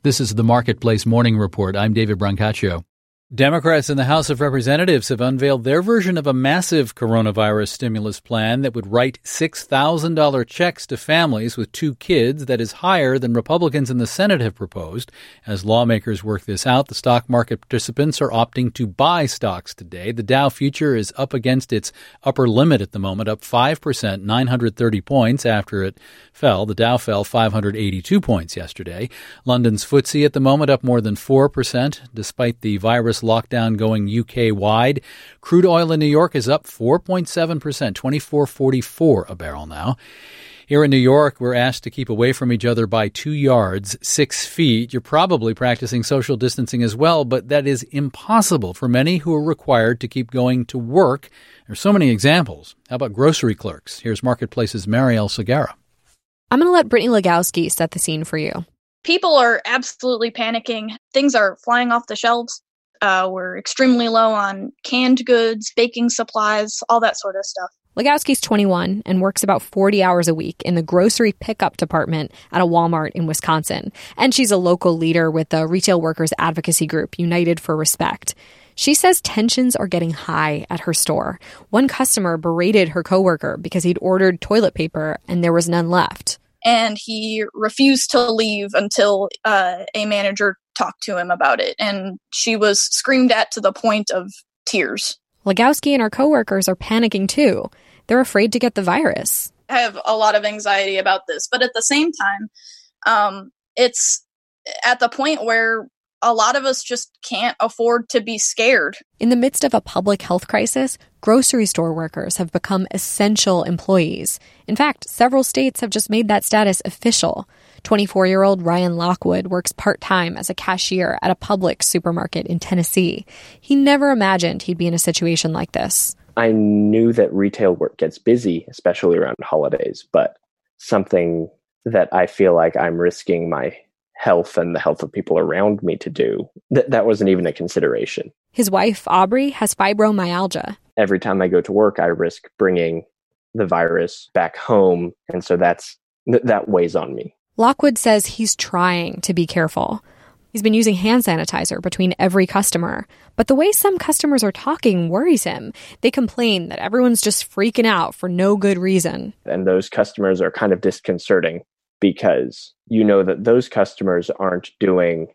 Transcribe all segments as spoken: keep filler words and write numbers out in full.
This is the Marketplace Morning Report. I'm David Brancaccio. Democrats in the House of Representatives have unveiled their version of a massive coronavirus stimulus plan that would write six thousand dollars checks to families with two kids. That is higher than Republicans in the Senate have proposed. As lawmakers work this out, the stock market participants are opting to buy stocks today. The Dow future is up against its upper limit at the moment, up five percent, nine hundred thirty points after it fell. The Dow fell five hundred eighty-two points yesterday. London's F T S E at the moment up more than four percent, despite the virus lockdown going U K-wide. Crude oil in New York is up four point seven percent, twenty-four forty-four a barrel now. Here in New York, we're asked to keep away from each other by two yards, six feet. You're probably practicing social distancing as well, but that is impossible for many who are required to keep going to work. There's so many examples. How about grocery clerks? Here's Marketplace's Marielle Segarra. I'm going to let Brittany Legowski set the scene for you. People are absolutely panicking. Things are flying off the shelves. Uh, we're extremely low on canned goods, baking supplies, all that sort of stuff. Legowski's twenty-one and works about forty hours a week in the grocery pickup department at a Walmart in Wisconsin. And she's a local leader with the retail workers advocacy group, United for Respect. She says tensions are getting high at her store. One customer berated her coworker because he'd ordered toilet paper and there was none left. And he refused to leave until uh, a manager talked to him about it. And she was screamed at to the point of tears. Legowski and her coworkers are panicking too. They're afraid to get the virus. I have a lot of anxiety about this. But at the same time, um, it's at the point where a lot of us just can't afford to be scared. In the midst of a public health crisis, grocery store workers have become essential employees. In fact, several states have just made that status official. twenty-four-year-old Ryan Lockwood works part-time as a cashier at a Publix supermarket in Tennessee. He never imagined he'd be in a situation like this. I knew that retail work gets busy, especially around holidays, but something that I feel like I'm risking my health and the health of people around me to do, th- that wasn't even a consideration. His wife, Aubrey, has fibromyalgia. Every time I go to work, I risk bringing the virus back home, and so that's th- that weighs on me. Lockwood says he's trying to be careful. He's been using hand sanitizer between every customer. But the way some customers are talking worries him. They complain that everyone's just freaking out for no good reason. And those customers are kind of disconcerting because you know that those customers aren't doing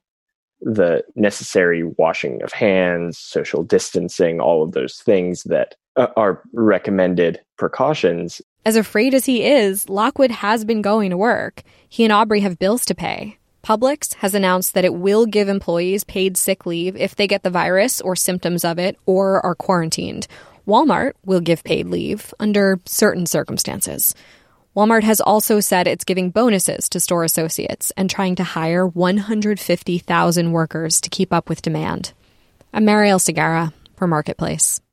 the necessary washing of hands, social distancing, all of those things that uh, are recommended precautions. As afraid as he is, Lockwood has been going to work. He and Aubrey have bills to pay. Publix has announced that it will give employees paid sick leave if they get the virus or symptoms of it or are quarantined. Walmart will give paid leave under certain circumstances. Walmart has also said it's giving bonuses to store associates and trying to hire one hundred fifty thousand workers to keep up with demand. I'm Marielle Segarra for Marketplace.